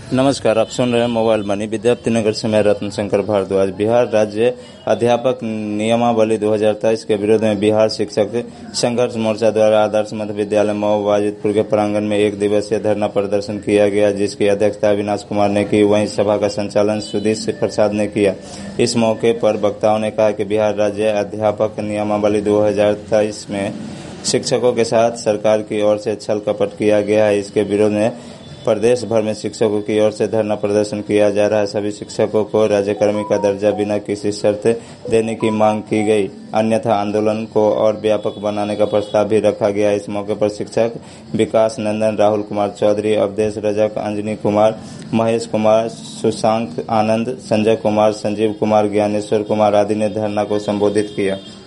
नमस्कार, आप सुन रहे हैं मोबाइल मनी। विद्यार्थी नगर से मैं रत्न शंकर भारद्वाज। बिहार राज्य अध्यापक नियमावली 2023 के विरोध में बिहार शिक्षक संघर्ष मोर्चा द्वारा आदर्श मध्य विद्यालय मऊ वाजिदपुर के प्रांगण में 1 दिवसीय धरना प्रदर्शन किया गया, जिसकी अध्यक्षता अविनाश कुमार ने की। वहीं सभा का संचालन सुधीश प्रसाद ने किया। इस मौके पर वक्ताओं ने कहा कि बिहार राज्य अध्यापक नियमावली 2023 में शिक्षकों के साथ सरकार की ओर से छल कपट किया गया है। इसके विरोध में प्रदेश भर में शिक्षकों की ओर से धरना प्रदर्शन किया जा रहा है। सभी शिक्षकों को राज्यकर्मी का दर्जा बिना किसी शर्त देने की मांग की गई, अन्यथा आंदोलन को और व्यापक बनाने का प्रस्ताव भी रखा गया। इस मौके पर शिक्षक विकास नंदन, राहुल कुमार चौधरी, अवधेश रजक, अंजनी कुमार, महेश कुमार, सुशांक आनंद, संजय कुमार, संजीव कुमार, ज्ञानेश्वर कुमार आदि ने धरना को संबोधित किया।